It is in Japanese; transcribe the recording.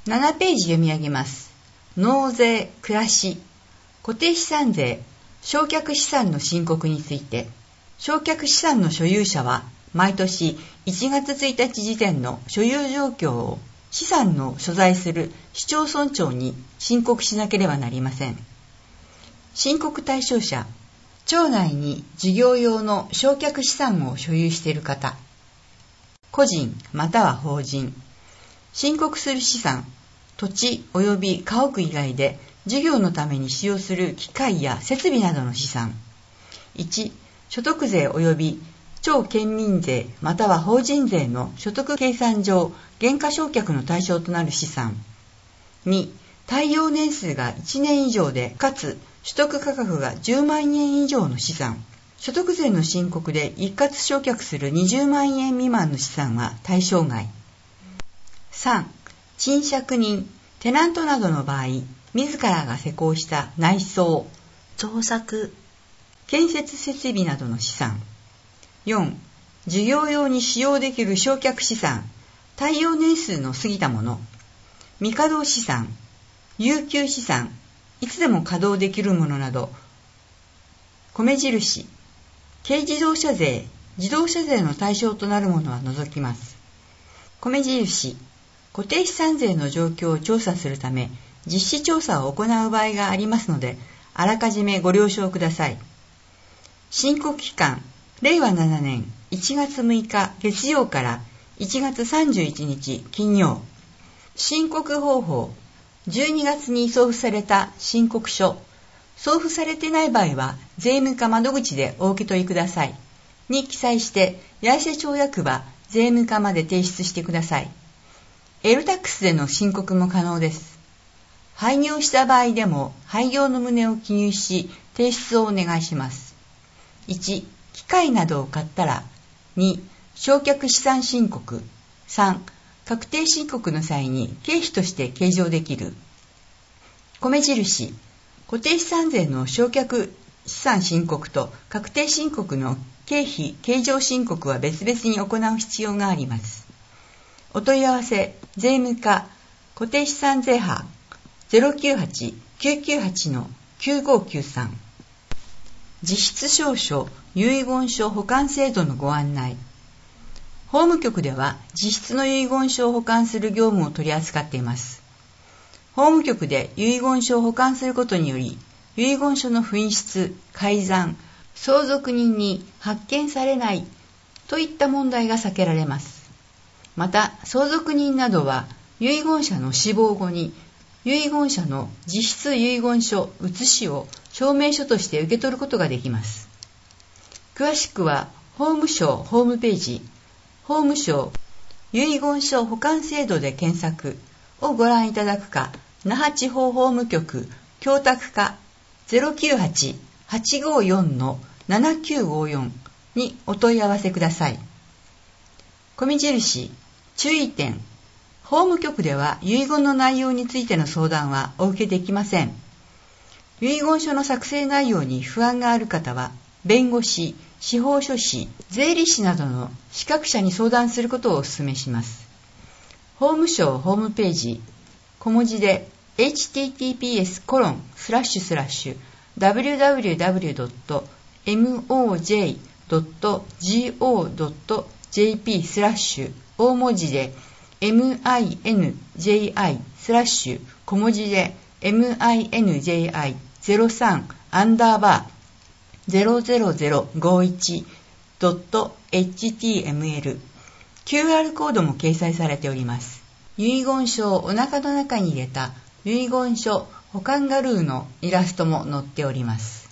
7ページ読み上げます。納税、暮らし、固定資産税、償却資産の申告について、償却資産の所有者は毎年1月1日時点の所有状況を資産の所在する市町村長に申告しなければなりません。申告対象者、町内に事業用の償却資産を所有している方、個人または法人、申告する資産、土地及び家屋以外で事業のために使用する機械や設備などの資産。1、所得税及び町県民税または法人税の所得計算上減価償却の対象となる資産。2、耐用年数が1年以上でかつ取得価格が10万円以上の資産。所得税の申告で一括償却する20万円未満の資産は対象外。3、賃借人、テナントなどの場合、自らが施工した内装、造作、建設設備などの資産。4、事業用に使用できる償却資産、耐用年数の過ぎたもの、未稼働資産、有給資産、いつでも稼働できるものなど、米印、軽自動車税、自動車税の対象となるものは除きます。米印、固定資産税の状況を調査するため、実施調査を行う場合がありますので、あらかじめご了承ください。申告期間、令和7年1月6日月曜から1月31日金曜。申告方法、12月に送付された申告書、送付されてない場合は税務課窓口でお受け取りください。に記載して、八重瀬町役場税務課まで提出してください。L-tax での申告も可能です。廃業した場合でも廃業の旨を記入し、提出をお願いします。1、機械などを買ったら。2、償却資産申告。3、確定申告の際に経費として計上できる。米印、固定資産税の償却資産申告と確定申告の経費計上申告は別々に行う必要があります。お問い合わせ、税務課、固定資産税派 098-998-9593。実質証書遺言書保管制度のご案内。法務局では実質の遺言書を保管する業務を取り扱っています。法務局で遺言書を保管することにより、遺言書の紛失、改ざん、相続人に発見されないといった問題が避けられます。また、相続人などは遺言者の死亡後に遺言者の実質遺言書写しを証明書として受け取ることができます。詳しくは法務省ホームページ、法務省遺言書保管制度で検索をご覧いただくか、那覇地方法務局供託課 098-854-7954 にお問い合わせください。米印、注意点。法務局では遺言の内容についての相談はお受けできません。遺言書の作成内容に不安がある方は、弁護士、司法書士、税理士などの資格者に相談することをお勧めします。法務省ホームページ、小文字で https://www.moj.go.jp/ 大文字で minji/ 小文字で minji03-0051.html QR コードも掲載されております。遺言書をお腹の中に入れた遺言書保管ガルーのイラストも載っております。